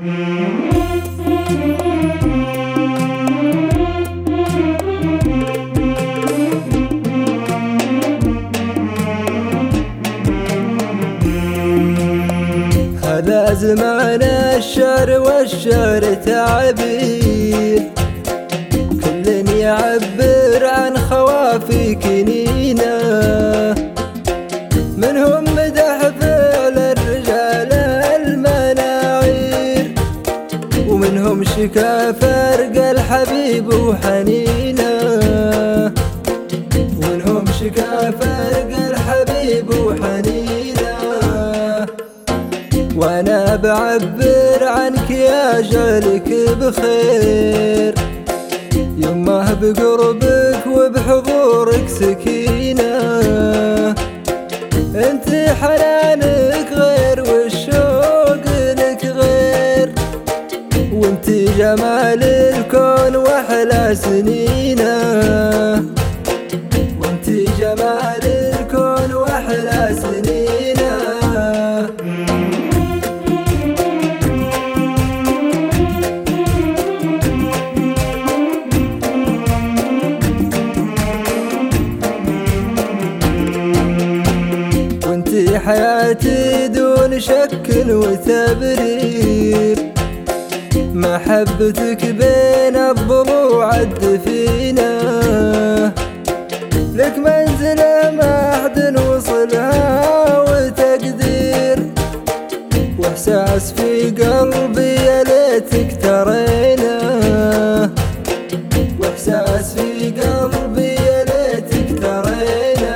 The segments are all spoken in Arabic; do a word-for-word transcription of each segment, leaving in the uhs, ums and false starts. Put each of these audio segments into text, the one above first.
هذا زمان الشعر والشعر تعبير، كل يعبر عن خوافي كنينة، منهم مدح فعل الرجال المناعير، ومنهم شكا فرق الحبيب وحنينه، ومنهم شكا فرق الحبيب وحنينه. وانا بعبر عنك يا جعلك بخير، يمه بقربك وبحضورك سكينة، انت حنانك غير والشوق لك غير، وانت جمال الكون واحلى سنينه، وانت جمال الكون واحلى سنينه. وانتي حياتي دون شك وتبرير، محبتك بين الضلوع الدفينة، لك منزلة ما أحد وصلها وتقدير، واحساس في قلبي يا ليتك ترينا، واحساس في قلبي يا ليتك ترينا.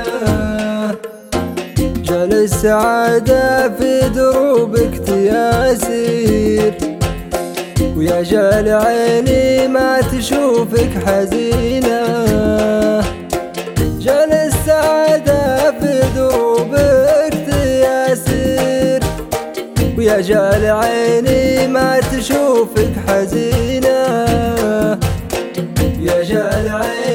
جعل السعادة في دروبك تياسير، ويا جعل عيني ما تشوفك حزينة، جعل السعادة في دروبك تياسير، ويا جعل عيني ما تشوفك حزينة، يا جعل عيني